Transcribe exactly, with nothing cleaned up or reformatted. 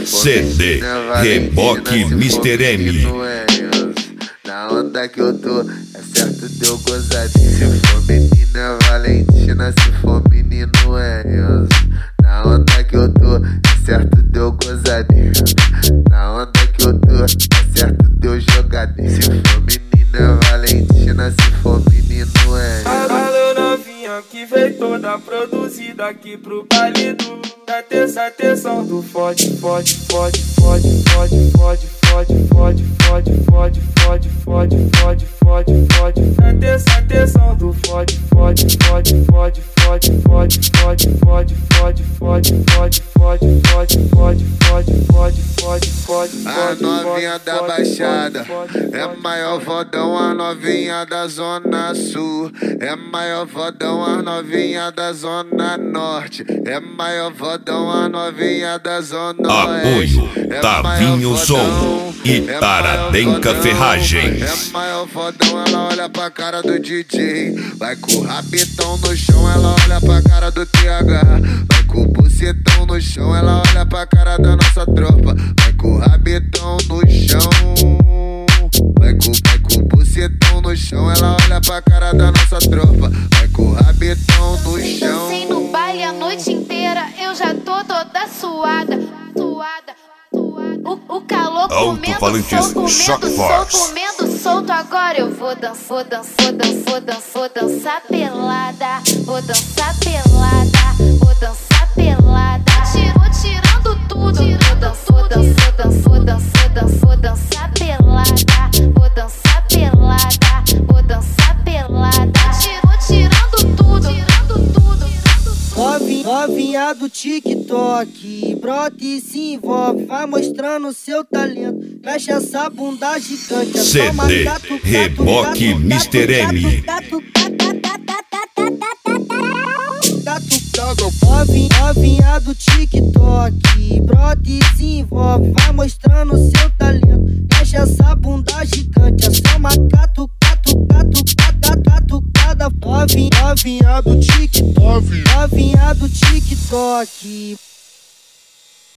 C D Reboque mister M. Na onda que eu tô, é certo deu gozadinho. Se for menina Valentina, se for menino Enzo. Na onda que eu tô, é certo deu gozadinho. Na onda que eu tô, é certo deu jogadinho. Se for menina Valentina, se for menino Enzo. Alô novinha que veio toda produzida aqui pro baile do da terça atenção do fode, fode, fode, fode, fode, fode, fode, fode, fode, fode, fode, fode, fode, fode, fode, da terça atenção do fode, fode, fode, fode, fode, fode, fode, fode, fode, fode, fode, fode, fode, fode, fode, fode, fode, fode. A novinha da Baixada é maior vodão, a novinha da Zona Sul é maior vodão, a novinha da Zona Norte é maior vodão, a novinha da Zona Oeste. Apoio Tavinho Som e Taradenca Ferragens. É maior vodão, ela olha pra cara do D J. Vai com o rabetão no chão, ela olha pra cara do T H. Vai com o bucetão no chão, ela olha pra cara da nossa tropa. Vai com o rabetão no chão. Vai com, vai com o bucetão no chão, ela olha pra cara da nossa tropa. Vai com o rabetão no chão. Dancei no baile a noite inteira, eu já tô toda suada, suada, suada. O, o calor comendo solto, comendo solto, comendo solto. Agora eu vou dançar, vou dançar, vou dançar, vou dançar, vou dançar pelada. Vou dançar pelada, vou dançar pelada. Tirou, tirando tudo. Vou dançar, vou dançar, vou dançar, vou dançar, vou dançar pelada. Vou dançar pelada, vou dançar pelada. Tirou, tirando tudo, tirando tudo. Novinha, novinha do TikTok, brota e se envolve, vai mostrando seu talento. Mexe essa bunda gigante. C D Reboque mister M. Novinha, novinha do TikTok, brota e se envolve, vai mostrando seu talento. Mexe essa bunda gigante, é só uma catu, catu, catu, catu, catu, cada. Novinha, novinha do TikTok, novinha do TikTok.